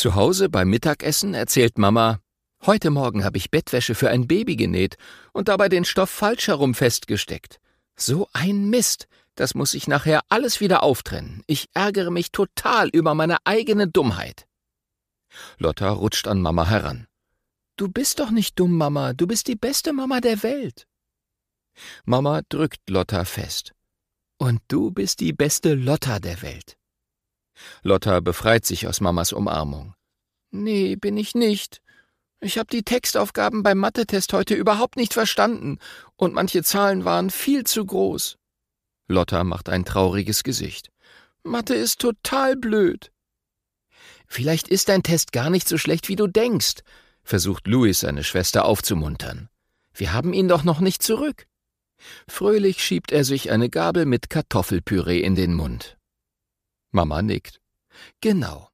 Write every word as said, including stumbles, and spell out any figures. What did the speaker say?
Zu Hause beim Mittagessen erzählt Mama: »Heute Morgen habe ich Bettwäsche für ein Baby genäht und dabei den Stoff falsch herum festgesteckt. So ein Mist, das muss ich nachher alles wieder auftrennen. Ich ärgere mich total über meine eigene Dummheit.« Lotta rutscht an Mama heran. »Du bist doch nicht dumm, Mama, du bist die beste Mama der Welt.« Mama drückt Lotta fest. »Und du bist die beste Lotta der Welt.« Lotta befreit sich aus Mamas Umarmung. »Nee, bin ich nicht. Ich habe die Textaufgaben beim Mathe-Test heute überhaupt nicht verstanden und manche Zahlen waren viel zu groß.« Lotta macht ein trauriges Gesicht. »Mathe ist total blöd.« »Vielleicht ist dein Test gar nicht so schlecht, wie du denkst«, versucht Louis seine Schwester aufzumuntern. »Wir haben ihn doch noch nicht zurück.« Fröhlich schiebt er sich eine Gabel mit Kartoffelpüree in den Mund. Mama nickt. »Genau.